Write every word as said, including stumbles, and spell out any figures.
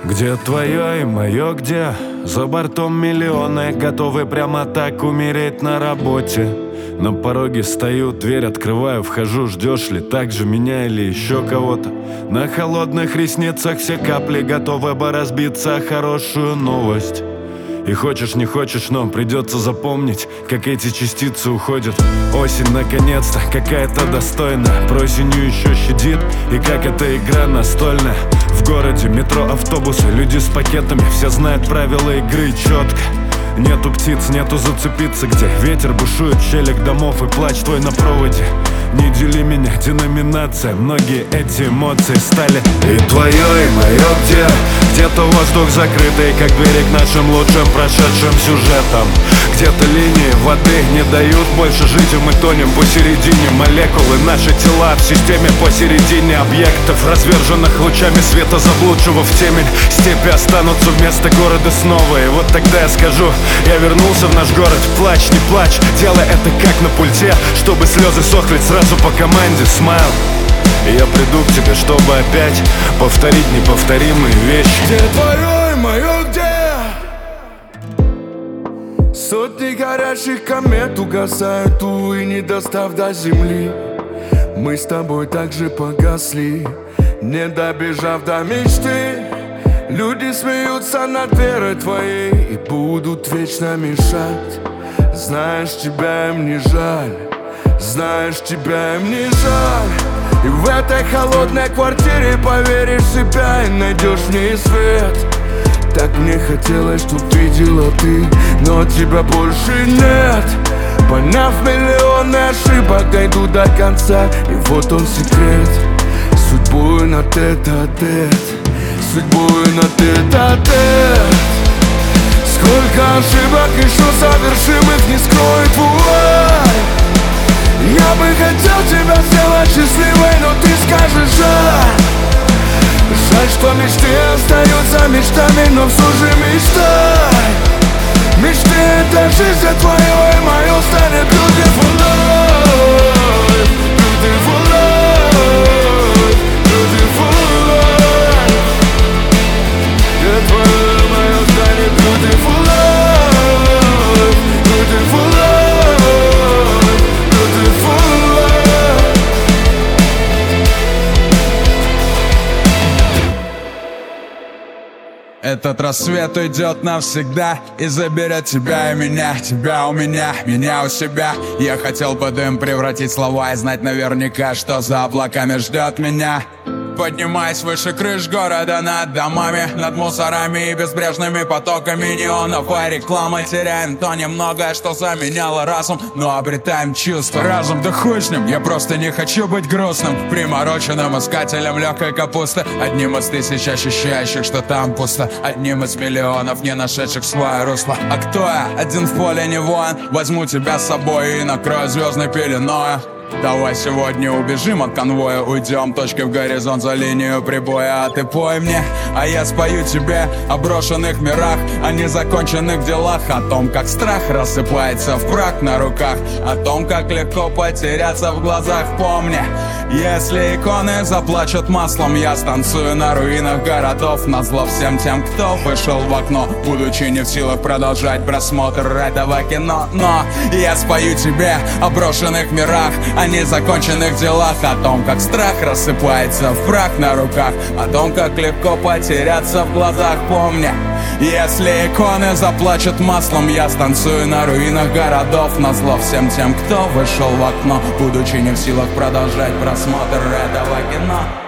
Где твое и мое где? За бортом миллионы, готовы прямо так умереть на работе. На пороге стою, дверь открываю, вхожу, ждешь ли так же меня или еще кого-то? На холодных ресницах все капли готовы бы разбиться о хорошую новость. И хочешь не хочешь, но придется запомнить, как эти частицы уходят. Осень наконец-то какая-то достойная, просенью еще щадит, и как эта игра настольная. В городе метро, автобусы, люди с пакетами, все знают правила игры четко. Нету птиц, нету зацепиться, где ветер бушует, щелек домов и плач твой на проводе. Не дели меня, деноминация, многие эти эмоции стали. И твое, и мое где? Где-то воздух закрытый, как берег нашим лучшим прошедшим сюжетом. Где-то линии воды не дают больше жить, и мы тонем посередине. Молекулы, наши тела в системе посередине объектов, разверженных лучами света, заблудшего в темень. Степи останутся вместо города снова, и вот тогда я скажу: я вернулся в наш город. Плачь, не плачь, делай это как на пульте, чтобы слезы сохли сразу по команде. Смайл. И я приду к тебе, чтобы опять повторить неповторимые вещи. Где твое и мое где? Сотни горящих комет угасают, увы, не достав до земли. Мы с тобой так же погасли, не добежав до мечты. Люди смеются над верой твоей и будут вечно мешать. Знаешь, тебя им не жаль, знаешь, тебя им не жаль. И в этой холодной квартире поверишь в себя и найдешь в ней свет. Так мне хотелось, чтоб видела ты, но тебя больше нет. Поняв миллионы ошибок, дойду до конца, и вот он секрет. Судьбой на тет-а-тет, судьбой на тет-а-тет. Сколько ошибок еще совершим, их не скроет вуаль. Я бы хотел тебя сделать счастливой, но ты скажешь жаль. Жаль, что мечты остаются мечтами, но все же мечтай. Мечты — это жизнь, а твое и мое станет beautiful life. Beautiful life, beautiful life. Где твое и мое станет beautiful life. Beautiful life, beautiful life. Этот рассвет уйдет навсегда и заберет тебя и меня, тебя у меня, меня у себя. Я хотел бы дым превратить в слова и знать наверняка, что за облаками ждет меня. Поднимаясь выше крыш города, над домами, над мусорами и безбрежными потоками неонов и рекламы, теряем то немногое, что заменяло разум, но обретаем чувство. Разум, да хуй с ним, я просто не хочу быть грустным, примороченным искателем легкой капусты, одним из тысяч ощущающих, что там пусто, одним из миллионов, не нашедших свое русло. А кто я? Один в поле не воин, возьму тебя с собой и накрою звездной пеленой. Давай сегодня убежим от конвоя, уйдем точкой в горизонт за линию прибоя. А ты пой мне, а я спою тебе о брошенных мирах, о незаконченных делах, о том, как страх рассыпается в прах на руках, о том, как легко потеряться в глазах. Помни, если иконы заплачут маслом, я станцую на руинах городов, назло всем тем, кто вышел в окно, будучи не в силах продолжать просмотр этого кино. Но я спою тебе о брошенных мирах, о незаконченных делах, о том, как страх рассыпается в прах на руках, о том, как легко потеряться в глазах. Помни, если иконы заплачут маслом, я станцую на руинах городов, назло всем тем, кто вышел в окно, будучи не в силах продолжать просмотр этого кино.